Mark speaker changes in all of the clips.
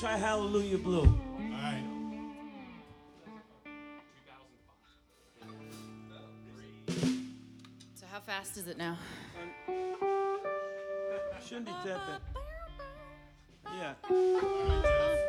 Speaker 1: try Hallelujah Blue.
Speaker 2: All right.
Speaker 3: So how fast is it now?
Speaker 1: Shouldn't be that bad. Yeah.
Speaker 2: All right, Jeff.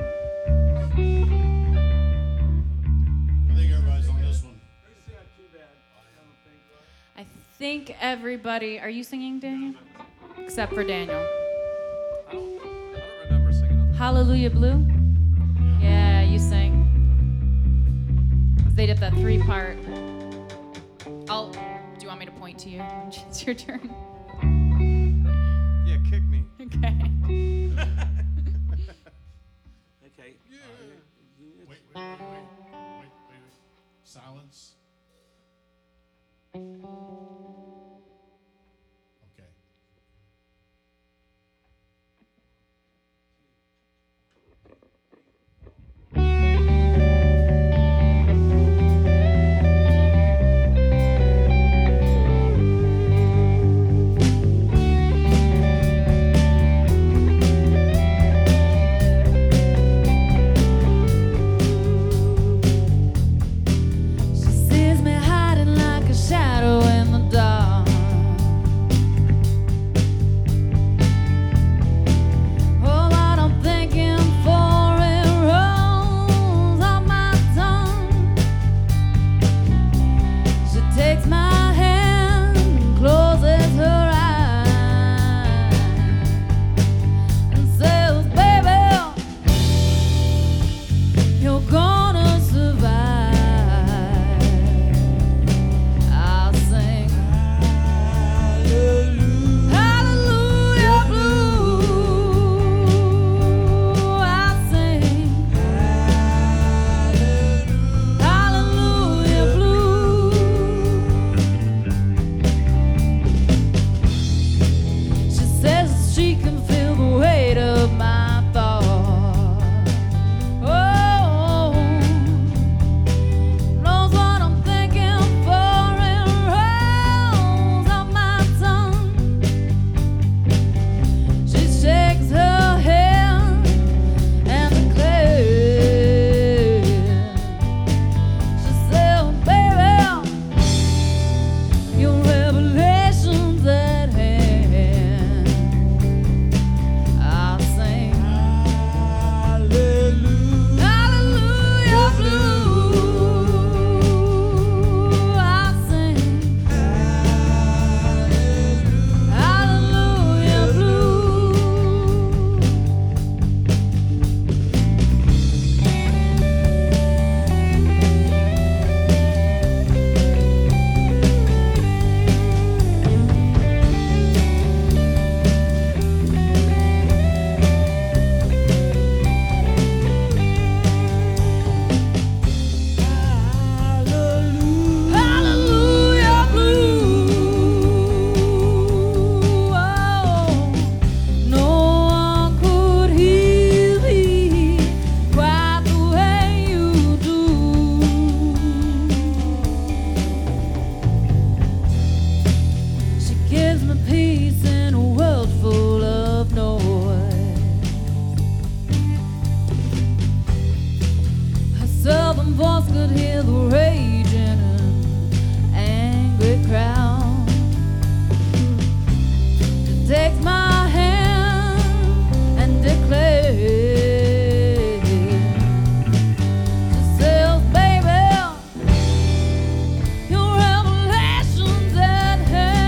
Speaker 2: I think everybody's on this one.
Speaker 1: It's not too bad.
Speaker 3: I think everybody. Are you singing, Daniel? Except for Daniel.
Speaker 4: I don't remember singing on that.
Speaker 3: Hallelujah Blue? Yeah, you sang. They did that 3-part. Do you want me to point to you when it's your turn?
Speaker 4: Yeah, kick me.
Speaker 3: Okay.
Speaker 1: Okay.
Speaker 2: Wait. Silence. Okay.
Speaker 3: She sees me hiding like a shadow in the dark. Oh, what I'm thinking for it rolls off my tongue. She takes my hand and closes her eyes and says, "Baby, you're gonna survive." I'll sing Hallelujah Blue. I'll sing Hallelujah Blue. She says she can feel the weight of my thoughts. Oh, knows what I'm thinking for it rolls off my tongue. She shakes her head and declares, she said, "Baby, your revelation's at hand." I'll sing Hallelujah Blue. I'll sing Hallelujah Blue. Hallelujah Blue. Oh, no one could heal me quite the way you do. She gives me peace in a world full of noise. Her southern voice could hear the raging and angry crowd. She takes my hand and declares, she says, "Baby, your revelation's at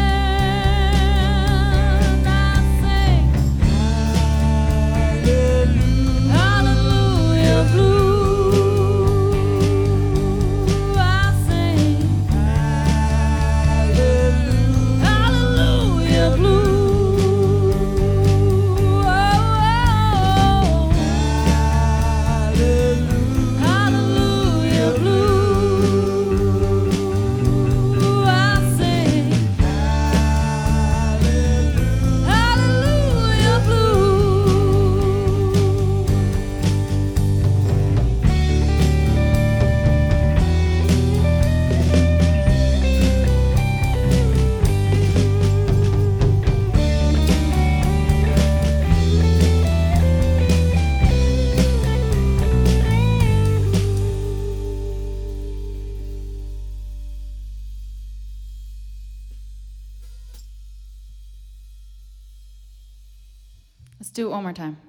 Speaker 3: hand." I sing Hallelujah Blue. I Let's do it one more time.